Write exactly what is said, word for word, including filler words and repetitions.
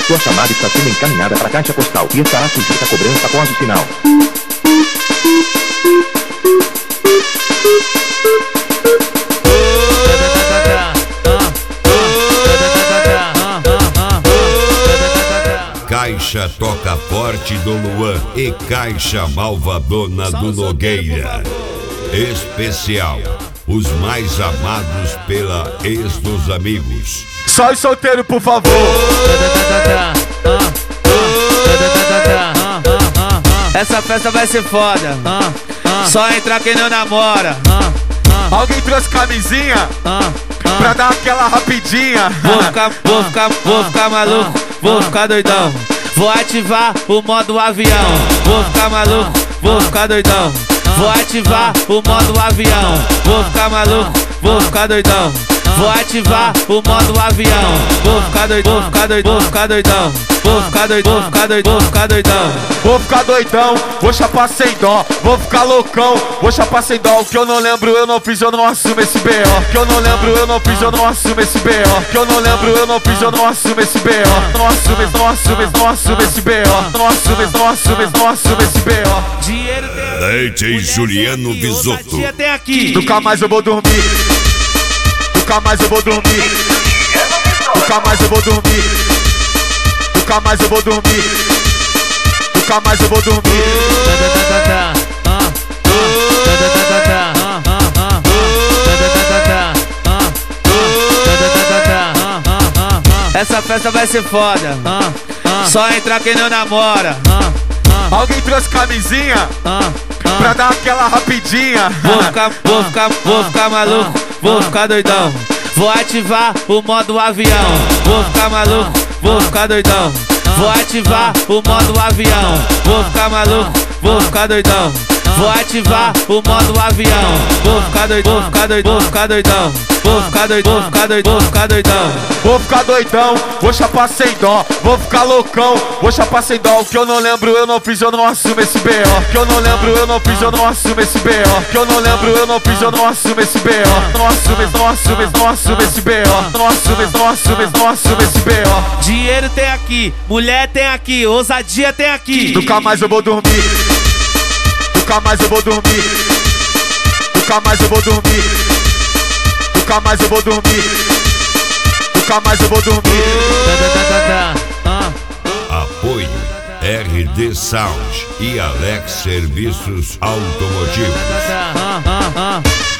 Sua chamada está sendo encaminhada para a caixa postal e estará sujeita a cobrança após o sinal. Caixa Toca Forte do Luan e Caixa Malvadona do Nogueira. Especial, os mais amados pela ex dos amigos. Só os solteiros, por favor. Essa festa vai ser foda. Só entrar quem não namora. Alguém trouxe camisinha pra dar aquela rapidinha. Vou ficar, vou ficar, vou ficar maluco, vou ficar doidão. Vou ativar o modo avião. Vou ficar maluco, vou ficar doidão. Vou ativar o modo avião. Vou ficar maluco, vou ficar doidão. Vou ativar o modo avião. Vou ficar doidão, vou ficar doidão, vou ficar doidão. Vou ficar doidão, vou ficar doidão, vou ficar doidão. Vou ficar doidão, vou chapar sem dó. Vou ficar loucão, vou chapar sem dó. O que eu não lembro, eu não fiz, eu não assumo esse B O. Que eu não lembro, eu não fiz, eu não assumo esse B O. Que eu não lembro, eu não fiz, eu não assumo esse B O. Não assume, não assume, não assume esse B O. Não assume, não assume, não assume esse B O. Dinheiro tem Leite Juliano Bisotto. Dia tem aqui. Nunca mais eu vou dormir. Nunca mais eu vou dormir. Nunca mais eu vou dormir. Nunca mais eu vou dormir. Nunca mais eu vou dormir. Essa festa vai ser foda. Só entrar quem não namora. Alguém trouxe camisinha pra dar aquela rapidinha. Vou ficar, vou ficar, vou ficar maluco, vou ficar doidão. Vou ativar o modo avião. Vou ficar maluco, vou ficar doidão. Vou ativar o modo avião. Vou ficar maluco, vou ficar doidão. Vou ativar o modo avião. Vou ficar doidão, vou ficar doidão, vou ficar doidão. Vou ficar doidão, vou ficar doidão, vou ficar doidão. Vou ficar doidão, vou chapar sem dó. Vou ficar loucão, vou chapar sem dó. O que eu não lembro, eu não fiz, eu não assumo esse B O. Que eu não lembro, eu não fiz, eu não assumo esse B O. Que eu não lembro, eu não fiz, eu não assumo esse B O. Não assume, não assume, não assume esse B O. Não assume, não assume, não assume esse B O. Dinheiro tem aqui, mulher tem aqui, ousadia tem aqui. Nunca mais eu vou dormir. Nunca mais eu vou dormir. Nunca mais eu vou dormir. Nunca mais eu vou dormir. Nunca mais eu vou dormir. Apoio R D Sound e Alex Serviços Automotivos.